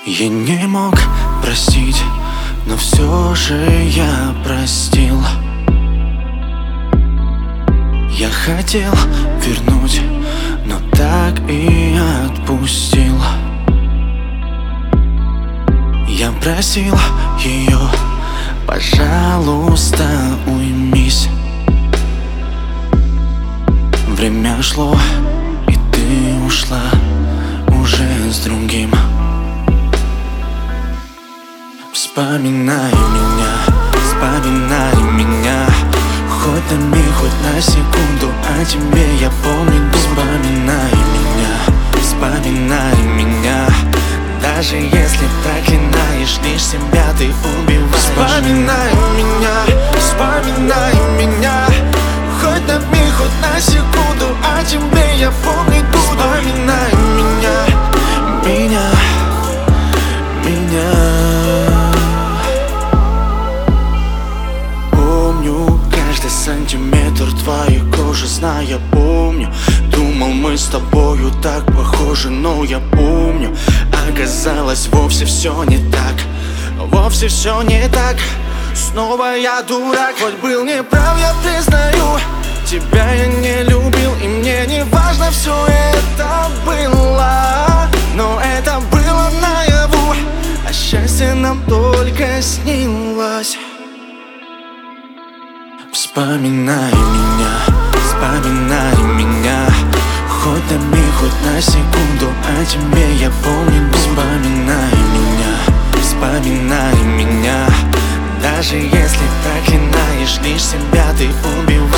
Я не мог простить, но все же я простил. Я хотел вернуть, но так и отпустил. Я просил ее: пожалуйста, уймись. Время шло, и ты ушла уже с другим. Вспоминай меня, хоть на миг, хоть на секунду, о тебе я помню. Вспоминай меня, даже если проклинаешь лишь себя, ты убиваешь. Вспоминай меня, хоть на миг, хоть на секунду, о тебе я помнить буду. Вспоминай меня. Помню каждый сантиметр твоей кожи, зная, помню. Думал, мы с тобою так похожи, но я помню, оказалось, вовсе все не так. Вовсе все не так. Снова я дурак, хоть был неправ, я признаю. Тебя я не любил, и мне не важно, все это было. Но это было наяву, а счастье нам только снилось. Вспоминай меня, хоть на миг, хоть на секунду, о тебе я помнить буду. Вспоминай меня, даже если проклинаешь лишь себя, ты убиваешь.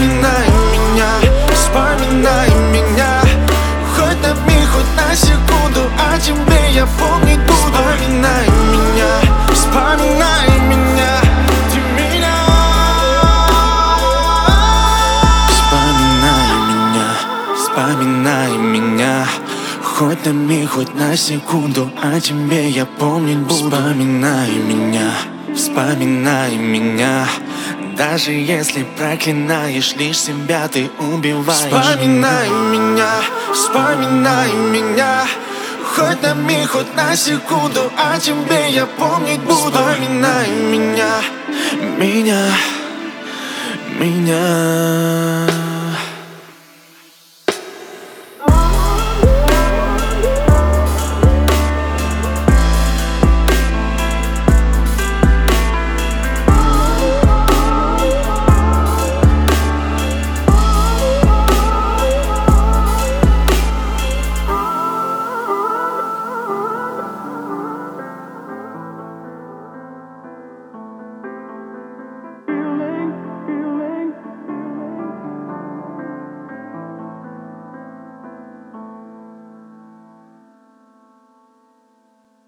Вспоминай меня, хоть на миг, хоть на секунду, о тебе я помнить буду. Вспоминай меня, ты меня. Вспоминай меня, хоть на миг, хоть на секунду, о тебе я помнить буду. Вспоминай меня, даже если проклинаешь лишь себя, ты убиваешь. Вспоминай меня, хоть на миг, хоть на секунду, о тебе я помнить буду. Вспоминай меня.